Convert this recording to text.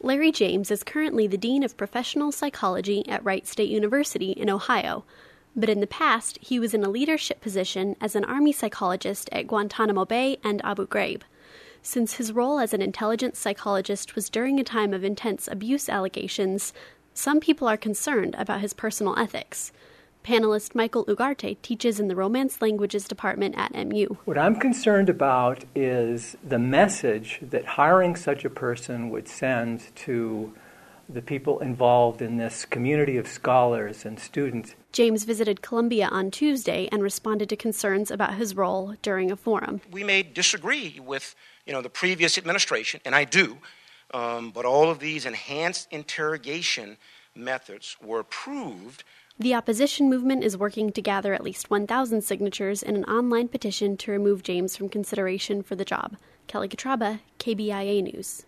Larry James is currently the Dean of Professional Psychology at Wright State University in Ohio, but in the past he was in a leadership position as an Army psychologist at Guantanamo Bay and Abu Ghraib. Since his role as an intelligence psychologist was during a time of intense abuse allegations, some people are concerned about his personal ethics. Panelist Michael Ugarte teaches in the Romance Languages Department at MU. What I'm concerned about is the message that hiring such a person would send to the people involved in this community of scholars and students. James visited Columbia on Tuesday and responded to concerns about his role during a forum. We may disagree with, the previous administration, and I do, but all of these enhanced interrogation methods were approved. The opposition movement is working to gather at least 1,000 signatures in an online petition to remove James from consideration for the job. Kelly Katraba, KBIA News.